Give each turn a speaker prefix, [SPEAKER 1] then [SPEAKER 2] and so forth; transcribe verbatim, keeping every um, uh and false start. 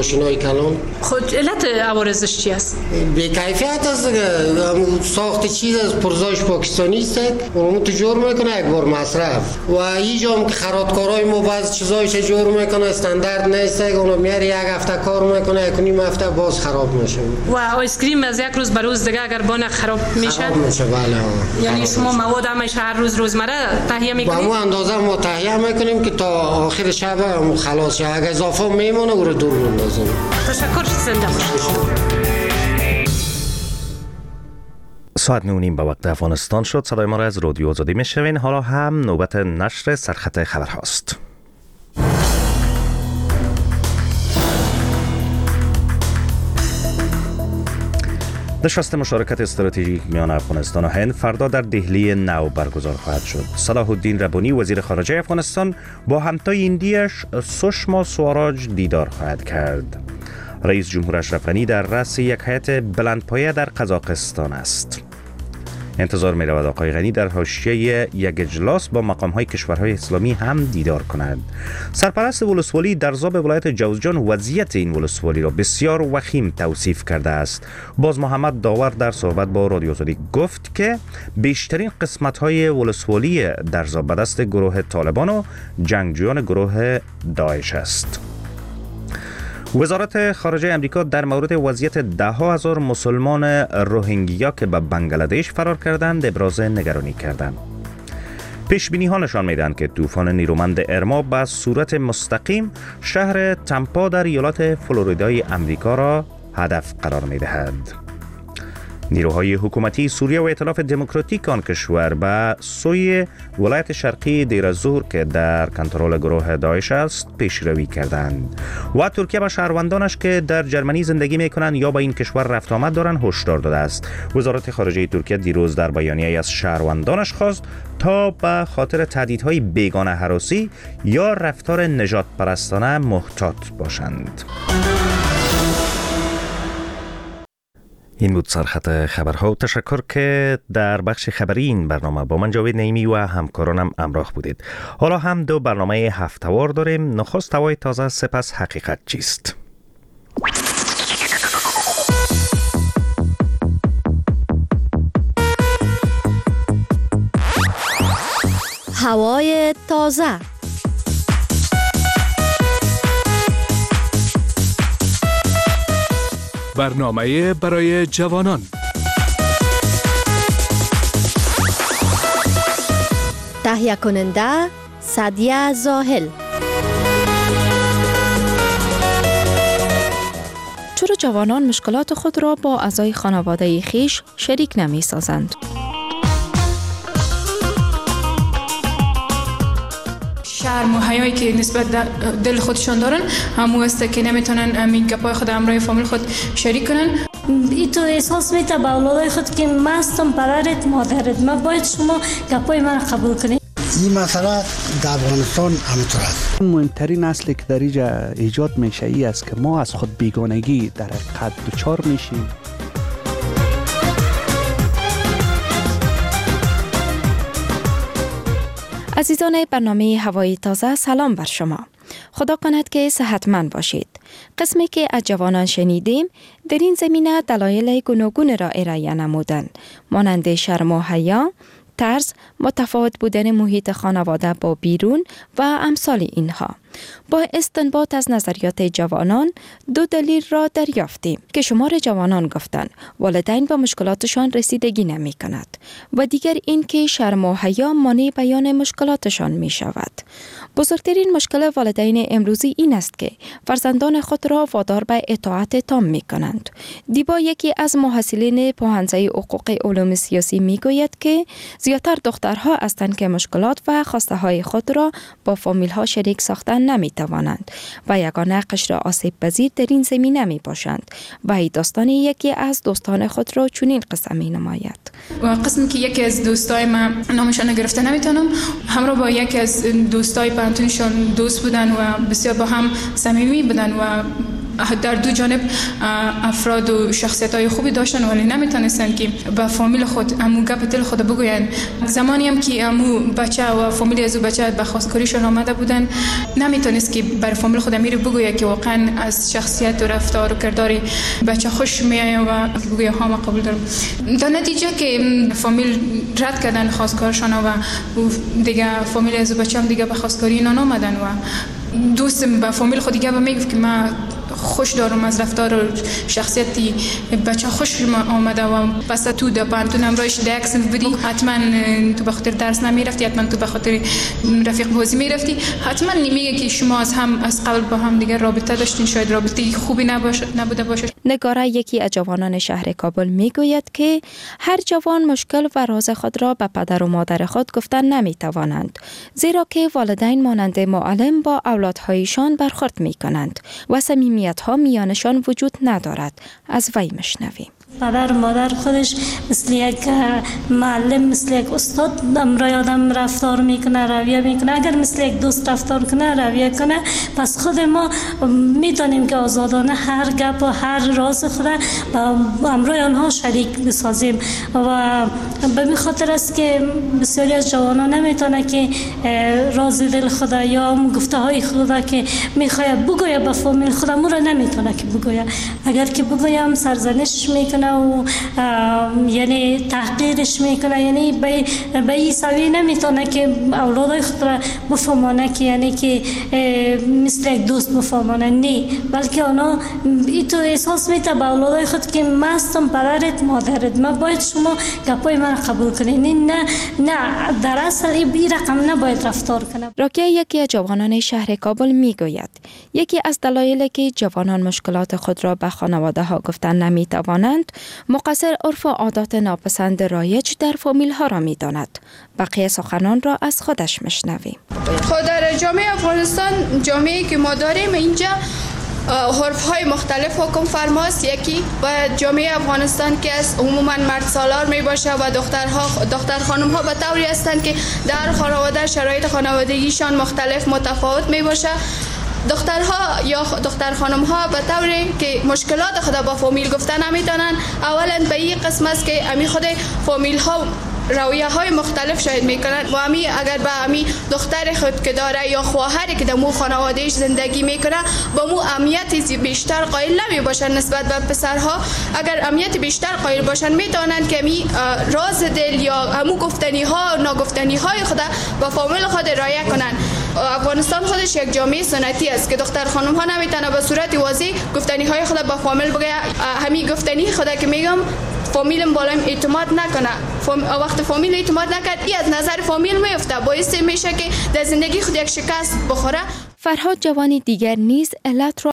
[SPEAKER 1] ماشینای کلان.
[SPEAKER 2] خود علت عوارضش چی است؟
[SPEAKER 1] بی کیفیت است دیگه. ساخت چیز از پرزایش پاکستانی است. اونم تو جور میکنه یک بار مصرف. و اینجا هم که خراتکارای ما بعض چیزایش جور میکنه استاندارد نیست. اونم میاره یک هفته کار میکنه یک نیم هفته باز خراب میشه.
[SPEAKER 2] و آیس کریم از یک روز به روز دیگه اگر بانه خراب میشه؟
[SPEAKER 1] خراب میشه بله.
[SPEAKER 2] یعنی شما مواد همش هر روز روزمره تهیه میکنید؟
[SPEAKER 1] با ما اندازه ما تهیه میکنیم که تا آخر شب هم خلاص شه. اگه اضافه میمونه او رو دور میندازیم.
[SPEAKER 2] تشکر زنده باشید.
[SPEAKER 3] ساعت نونیم به وقت افغانستان شد. صدای ما را از رادیو آزادی میشنوین. حالا هم نوبت نشر سرخط خبر هاست. نشست مشارکت استراتژیک میان افغانستان و هند فردا در دهلی نو برگزار خواهد شد. صلاح الدین ربانی وزیر خارجه افغانستان با همتای هندیش سشما سواراج دیدار خواهد کرد. رئیس جمهور اشرف غنی در رأس یک هیئت بلندپایه در قزاقستان است. انتظار می رود آقای غنی در حاشیه یک اجلاس با مقام‌های کشورهای اسلامی هم دیدار کند. سرپرست ولسوالی درزاب ولایت جوزجان وضعیت این ولسوالی را بسیار وخیم توصیف کرده است. باز محمد داور در صحبت با رادیو آزادی گفت که بیشترین قسمت‌های ولسوالی درزاب به دست گروه طالبان و جنگجویان گروه داعش است. وزارت خارجه امریکا در مورد وضعیت ده ها هزار مسلمان روهینگیا که به بنگلادش فرار کردند ابراز نگرانی کردند. پیش بینی ها نشان میدهند که طوفان نیرومند ارما به صورت مستقیم شهر تامپا در ایالات فلوریدای امریکا را هدف قرار میدهد. نیروهای حکومتی سوریه و ائتلاف دموکراتیک آن کشور به سوی ولایت شرقی دیر الزور که در کنترل گروه داعش است پیشروی کردند و ترکیه به شهروندانش که در جرمنی زندگی میکنند یا به این کشور رفت آمد دارند هشدار داده است. وزارت خارجه ترکیه دیروز در بیانیه از شهروندانش خواست تا به خاطر تهدیدهای بیگانه هراسی یا رفتار نجات پرستانه محتاط باشند. این بود سرخط خبرها. تشکر که در بخش خبری این برنامه با من جاوید نعیمی و همکارانم همراه بودید. حالا هم دو برنامه هفته‌وار داریم. نخست هوای تازه، سپس حقیقت چیست.
[SPEAKER 4] هوای تازه.
[SPEAKER 5] برنامه برای جوانان.
[SPEAKER 4] تهیه کننده سعدیه زاهل. چرا جوانان مشکلات خود را با اعضای خانواده خویش شریک نمی سازند؟
[SPEAKER 6] شرم و حیایی که نسبت دل خودشان دارن همو است که نمیتونن همین گپای خود همراه فامیل خود شریک کنن.
[SPEAKER 7] ای تو احساس میته با اولادای خود که مستم پدرت مادرت، ما باید شما گپای من قبول کنید.
[SPEAKER 8] این مسئله در افغانستان همینطور است.
[SPEAKER 9] مهمترین اصلی که در اینجا ایجاد میشه ای است که ما از خود بیگانگی در حقیقت دچار میشیم.
[SPEAKER 4] عزیزان برنامه هوای تازه، سلام بر شما. خدا کند که صحتمند باشید. قسمی که از جوانان شنیدیم در این زمینه دلایل گوناگون را ارائه نمودند، مانند شرم و حیا، ترس، متفاوت بودن محیط خانواده با بیرون و امثال اینها. با استنباط از نظریات جوانان دو دلیل را دریافتیم که شمار جوانان گفتند والدین با مشکلاتشان رسیدگی نمی کند و دیگر این که شرم و حیا مانع بیان مشکلاتشان می شود. بزرگترین مشکل والدین امروزی این است که فرزندان خود را وادار به اطاعت تام می کنند. دیبا یکی از محصلین پوهنځی حقوق علوم سیاسی می گوید که زیادتر دخترها هستند که مشکلات و خواسته های خود را با فامیل ها شریک ساختن نمی توانند و یگانه قشر آسیب پذیر در این زمینه می باشند و این داستان یکی از دوستان خود را چنین قصه می نماید.
[SPEAKER 6] و قسم که یکی از دوستای من نامشان نگرفته نمیتونم، همراه با یکی از دوستای پانتونشان دوست بودن و بسیار با هم صمیمی بودن و در دو جانب افراد و شخصیت های خوبی داشتن ولی نمیتونستن که به فامیل خود امو گپ دل خود بگوین. زمانی هم که امو بچه و فامیل از بچه به خواستگاریشون آمده بودن نمیتونست که بر فامیل خود امیر بگوید که واقعا از شخصیت و رفتار و کردار بچه خوش میایه و بگوید ها ما قبول دارم. در نتیجه که فامیل رد کردن خواستگارشان و دیگه فامیل از بچه هم دیگه به خواستگاری اینا نامدن و دوست به فامیل خود دیگه میگفت که من خوش دارم از رفتار و شخصیتی بچه خوش آمده و پس تو در پانتون امروز دیگه سنف بودی حتما تو به خاطر درس نمیرفتی، حتما تو به خاطر رفیق بازی میرفتی، حتما نمیگه که شما از هم از قبل با هم دیگه رابطه داشتین، شاید رابطه خوبی نباشه نبوده باشه.
[SPEAKER 4] نگاره یکی از جوانان شهر کابل میگوید که هر جوان مشکل و راز خود را به پدر و مادر خود گفتن نمیتوانند، زیرا که والدین مانند معلم با اولادهایشان برخورد میکنند و صمیمیت ها میانشان وجود ندارد. از وی مشنویم.
[SPEAKER 7] پدر و مادر خودش مثل یک معلم، مثل یک استاد امرای آدم رفتار میکنه، رویه میکنه. اگر مثل یک دوست رفتار کنه، رویه کنه، پس خود ما میتونیم که آزادانه هر گپ و هر راز خود با امرای آنها شریک بسازیم و به می خاطر است که بسیاری از جوانان نمیتونه که راز دل خود یا گفته های خود که میخواد بگویه به فامیل خود مو را نمیتونه که بگویه. اگر که بگویم سرزنش میکنه و یعنی تحقیرش میکنه، یعنی به به این سوی نمیتونه که اولادای خود را بفهمانه که یعنی که مثل یک دوست بفهمانه، نه، بلکه اونا ای تو احساس میته به اولادای خود که من هستم پدرت مادرت، من باید شما گپای من قبول کنین. نه نه در اصل این رقم نباید رفتار کنه.
[SPEAKER 4] راکیه یکی از جوانان شهر کابل میگوید یکی از دلایلی که جوانان مشکلات خود را به خانواده ها گفتن نمیتوانند مقصر عرف و عادات ناپسند رایج در فامیل ها را میداند. بقیه سخنان را از خودش مشنویم.
[SPEAKER 10] خود در جامعه افغانستان، جامعه که ما داریم اینجا حرف های مختلف حکم فرماست. یکی و جامعه افغانستان که از عموما مرد سالار می باشه و دخترها دختر خانم ها به طوری هستند که در خانواده شرایط خانوادگیشان مختلف متفاوت می باشه. دخترها یا دختر خانم ها به طوری که مشکلات خود با فامیل گفتن نمیتونن. اولا به این قسم است که امی خود فامیل ها رویه های مختلف شاید میکنن و امی اگر به امی دختر خود که داره یا خواهری که در مو خانوادهش زندگی میکنه با مو اهمیت بیشتر قائل نمی باشن نسبت به پسرها. اگر اهمیت بیشتر قائل باشن میتونن که امی راز دل یا امو گفتنی ها ناگفتنی های خود با فامیل خود رعایت کنن. افغانستان خودش یک جامعه سنتی است که دختر خانم ها نمیتونه به صورت واضح گفتنی های خود با فامیل بگه. همین گفتنی خود که میگم فامیلم بالایم اعتماد نکنه. فام... وقت فامیل اعتماد نکرد ای از نظر فامیل میفته، باعث میشه که در زندگی خود یک شکست بخوره.
[SPEAKER 4] فرهاد جوانی دیگر نیز علت را